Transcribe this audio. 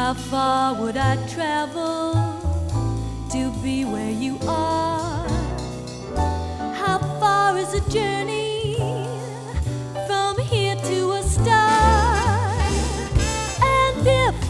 How far would I travel to be where you are? How far is the journey